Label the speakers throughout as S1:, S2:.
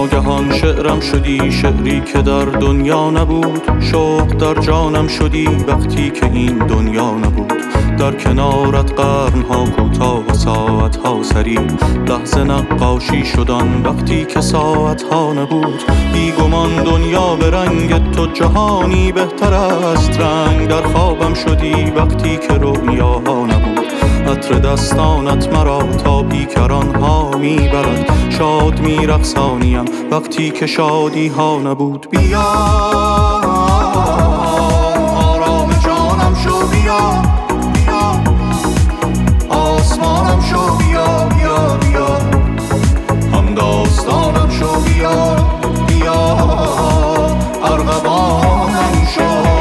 S1: ناگهان شعرم شدی، شعری که در دنیا نبود. شوق در جانم شدی وقتی که این دنیا نبود. در کنارت قرنها کوتاه و ساعتها سری، لحظه نقاشی شدن وقتی که ساعتها نبود. بیگمان دنیا به رنگ تو جهانی بهتر است. رنگ در خوابم شدی وقتی که رویاها نبود. عطر دستانت مرا تا بیکران ها میبرد. شاد میرقصانیم وقتی که شادی ها نبود. بیا آرام جانم شو، بیا بیا آسمانم شو، بیا بیا بیا هم داستانم شو، بیا بیا ارغوانم شو.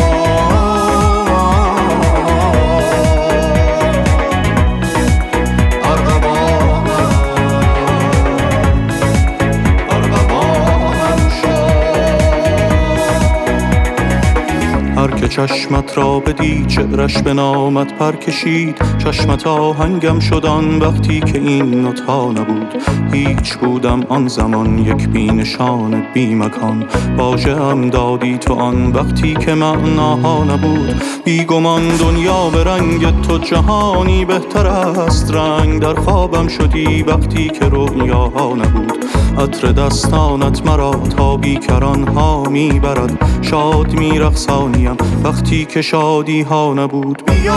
S1: هر که چشمت را بدید شعرش به نامت پر کشید. چشمت آهنگم شدن وقتی که این نوت‌ها نبود. هیچ بودم آن زمان یک بی نشان بی مکان. واژه‌ام دادی تو آن وقتی که معناها نبود. بیگمان دنیا به رنگ تو جهانی بهتر است. رنگ در خوابم شدی وقتی که رویاها نبود. عطر دستانت مرا تا بیکران ها میبرد. شاد میرقصانیم وقتی که شادی ها نبود. بیا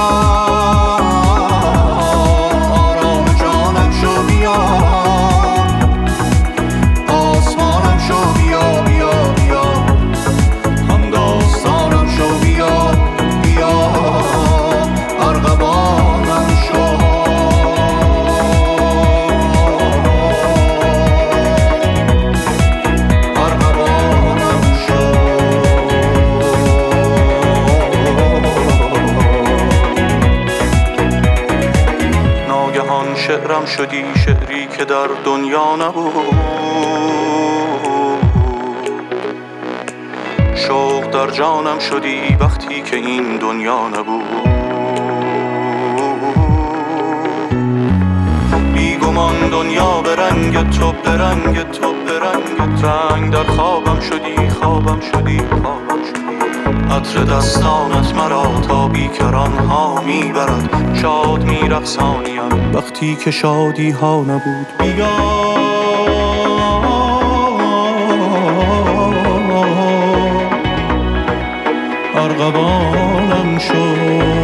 S1: آرام جانم شو، بیا آسمانم شو، بیا بیا بیا هم داستانم شو، بیا بیا ارغوانم شو. شعرم شدی، شعری که در دنیا نبود. شوق در جانم شدی وقتی که این دنیا نبود. بیگمان دنیا به رنگ تو، به رنگ تو، به رنگ رنگ در خوابم شدی، خوابم شدی، خوابم شدی. عطر دستانت مرا تا بیکران ها میبرد. شاد میرقصانیم وقتی که شادی ها نبود. بیا ارغوانم شو.